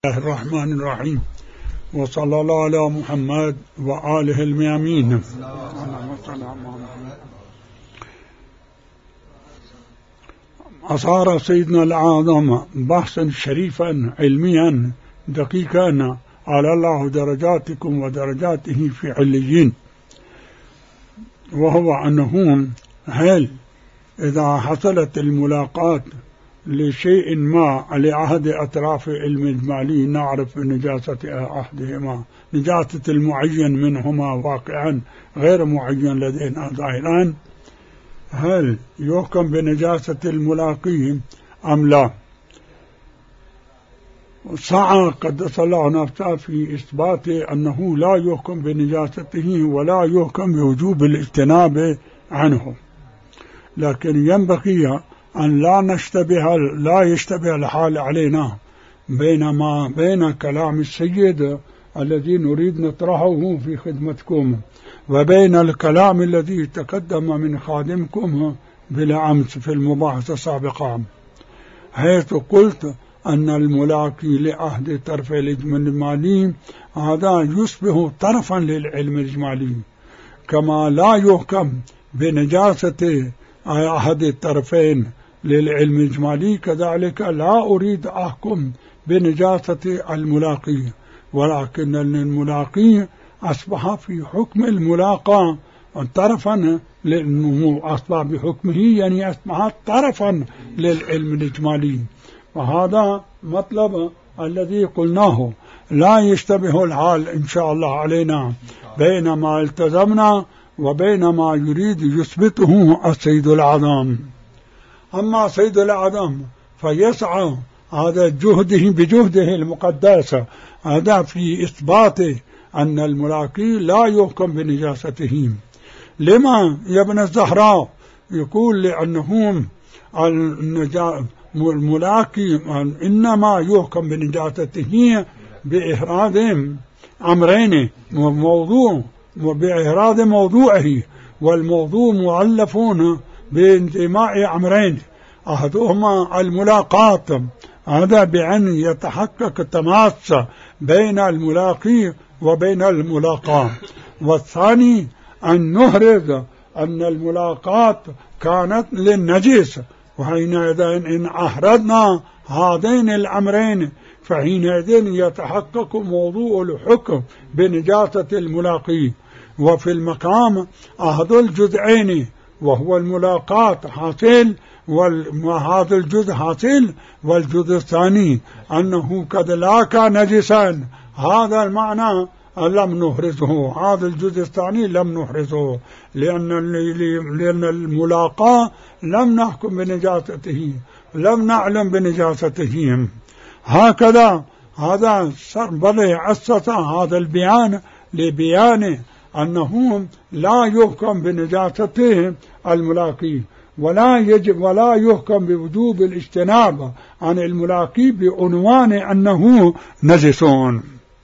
الرحمن الرحيم، وصلى الله على محمد وآله الميامين. أصار سيدنا الأعظم بحثا شريفا علميا دقيقا على الله درجاتكم ودرجاته في عليين، وهو أنه هل إذا حصلت الملاقات لشيء ما لأحد أطراف علم إجمالي نعرف نجاسة أحدهما، نجاسة المعين منهما واقعا غير معين لدينا ظاهرا، هل يحكم بنجاسة الملاقي أم لا؟ سعى قدس الله نفسه في إثبات أنه لا يحكم بنجاسته ولا يحكم بوجوب الاجتناب عنه، لكن ينبغي أن لا يشتبه الحال علينا بين كلام السيد الذي نريد نطرحه في خدمتكم وبين الكلام الذي تقدم من خادمكم بالأمس في المباحثة السابقة، حيث قلت أن الملاقي لأحد طرف العلم الإجمالي هذا يشبه طرفا للعلم الإجمالي، كما لا يحكم بنجاسة أحد الطرفين للعلم الإجمالي كذلك لا أريد أحكم بنجاسة الملاقي، ولكن الملاقي أصبح في حكم الملاقى طرفا، لأنه أصبح بحكمه يعني أصبح طرفا للعلم الإجمالي، وهذا مطلب الذي قلناه. لا يشتبه الحال إن شاء الله علينا بين ما التزمنا وبين ما يريد يثبته السيد الأعظم. أما سيد الأعظم فيسعى هذا بجهده المقدس هذا في إثبات أن الملاقي لا يحكم بنجاسته. لما يا ابن الزهراء؟ يقول لأنهم الملاقي إنما يحكم بنجاسته بإحراز أمرين وبإحراز موضوعه، والموضوع مؤلف بانتماء أمرين، أحدهما الملاقات هذا بأن يتحقق التماس بين الملاقي وبين الملاقى، والثاني أن نهرز أن الملاقات كانت للنجس، وحينئذ إن أحرزنا هذين الأمرين فحينئذ يتحقق موضوع الحكم بنجاسة الملاقي. وفي المقام أحد الجزئين وهو الملاقات حاصل، وهذا الجزء حاصل، والجزء الثاني أنه قد لاقى نجسا، هذا المعنى لم نحرزه، هذا الجزء الثاني لم نحرزه، لأن الملاقاة لم نحكم بنجاسته، لم نعلم بنجاسته. هكذا هذا بل أسس هذا البيان لبيان أنه لا يحكم بنجاسته الملاقي، ولا يحكم بوجوب الاجتناب عن الملاقي بعنوان أنه نجسون.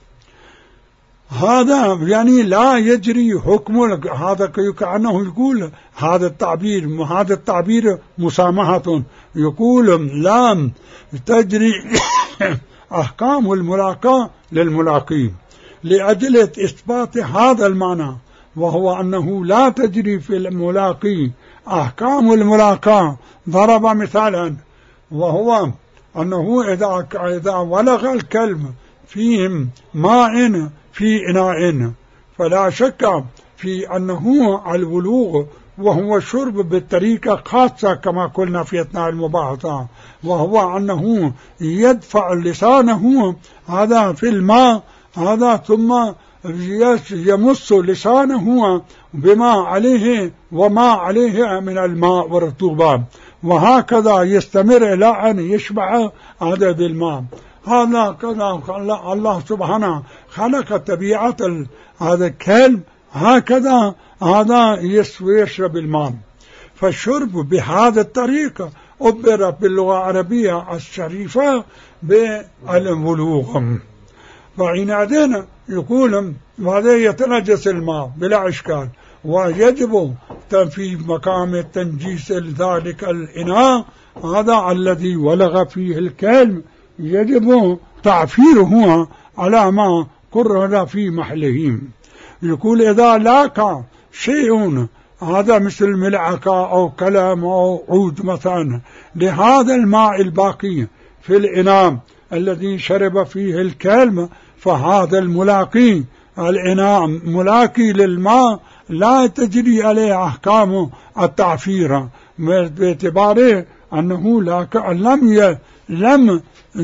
هذا يعني لا يجري حكم، هذا كأنه يقول هذا التعبير مسامحة، يقول لا تجري أحكام الملاقاة للملاقي لأجل إثبات هذا المعنى، وهو أنه لا تجري في الملاقي أحكام الملاقاة. ضرب مثالا، وهو أنه إذا ولغ الكلب فيهم ماء في إناء فلا شك في أنه الولوغ، وهو الشرب بالطريقة خاصة كما قلنا في أثناء المباحثة، وهو أنه يدفع لسانه هذا في الماء هذا ثم يمص لسانه بما عليه وما عليه من الماء والرطوبة، وهكذا يستمر إلى أن يشبع هذا بالماء. هذا كذا الله سبحانه خلق طبيعة هذا الكلب هكذا، هذا يشرب الماء. فالشرب بهذا الطريقة عبر باللغة العربية الشريفة بالولوغ، فحينئذ يقول وهذا يتنجس الماء بلا إشكال، ويجب في مقام التنجيس ذلك الإناء هذا الذي ولغ فيه الكلب يجب تعفيره على ما قرر في محله. يقول إذا لاك شيء، هذا مثل ملعقة أو كلام أو عود مثلا، لهذا الماء الباقي في الإناء الذي شرب فيه الكلب، فهذا الملاقي الإناء ملاقي للماء لا تجري عليه أحكام التعفير، باعتباره أنه لم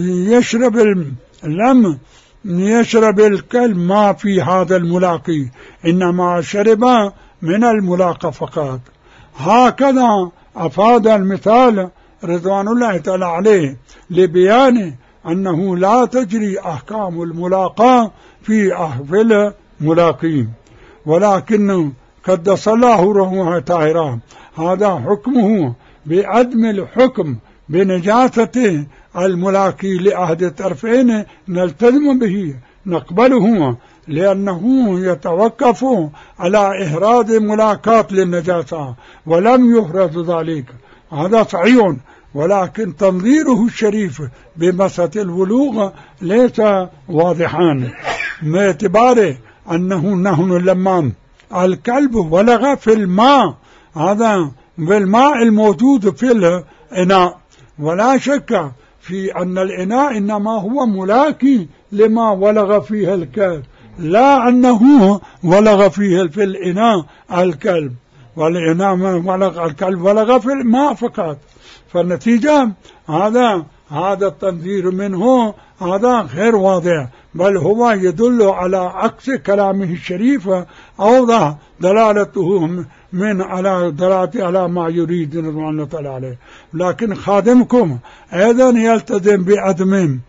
يشرب الكلب ما في هذا الملاقي، إنما شرب من الملاقى فقط. هكذا أفاد المثال رضوان الله تعالى عليه لبيان أنه لا تجري أحكام الملاقاة في الملاقي، ولكن قدس الله روحه طاهرة هذا حكمه بعدم الحكم بنجاسة الملاقي لأحد الطرفين، نلتزم به نقبله، لأنه يتوقف على إهراز ملاقاة للنجاسة ولم يهرز ذلك، هذا صحيح، ولكن تنظيره الشريف بمسة الولوغ ليس واضحا، باعتباره أنه نحن لما الكلب ولغ في الماء، هذا بالماء الموجود في الإناء، ولا شك في أن الإناء إنما هو ملاقي لما ولغ فيه الكلب، لا أنه ولغ فيه في الإناء الكلب، والإناء ولغ الكلب ولغ في الماء فقط. فالنتيجة هذا التنظير منه هذا غير واضح، بل هو يدل على عكس كلامه الشريف، أوضح دلالته من على دلالته على ما يريد رضوان الله تعالى عليه. لكن خادمكم أيضا يلتزم بعدم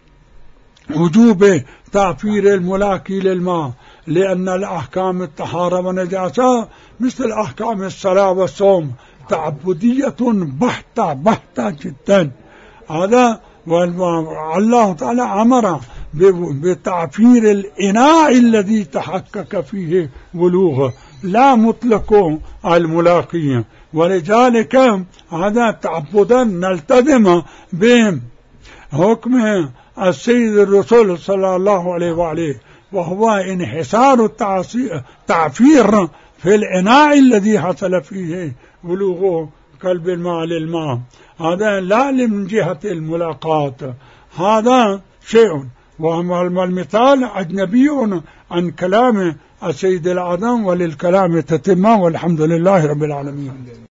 وجوب تعفير الملاقي للماء، لأن الأحكام الطهارة والنجاسة مثل أحكام الصلاة والصوم تعبدية بحتة جدا. هذا والله تعالى أمر بتعفير الإناء الذي تحقق فيه ولوغه، لا مطلق الملاقي، ولذلك هذا تعبدا نلتزم بحكم السيد الرسول صلى الله عليه وآله، وهو انحسار التعفير في الإناء الذي حصل فيه ولوغ قلب الماء للماء، هذا لا من جهة الملاقاة، هذا شيء. والمثال أجنبي عن كلام السيد الأعظم، وللكلام تتمة، والحمد لله رب العالمين.